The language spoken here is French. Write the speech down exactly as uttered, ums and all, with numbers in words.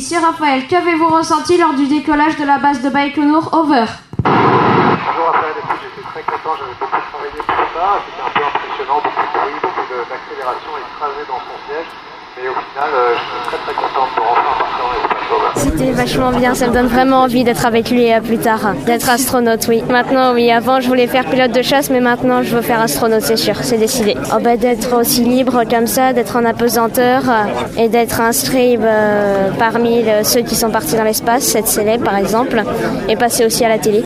Ici Raphaël, qu'avez-vous ressenti lors du décollage de la base de Baïkonour Over? Bonjour Raphaël, écoute, j'étais très content, j'avais beaucoup travaillé pour ça, c'était un peu impressionnant, beaucoup de bruit, beaucoup de- d'accélération, écrasé dans son siège, mais au final, euh, je suis très très content pour enfin partir dans l'espace Over. C'était vachement bien, ça me donne vraiment envie d'être avec lui euh, plus tard, d'être astronaute, oui. Maintenant, oui, avant je voulais faire pilote de chasse, mais maintenant je veux faire astronaute, c'est sûr, c'est décidé. Oh, bah, d'être aussi libre comme ça, d'être en apesanteur euh, et d'être inscrit euh, parmi le- ceux qui sont partis dans l'espace, cette célèbre par exemple, et passer aussi à la télé.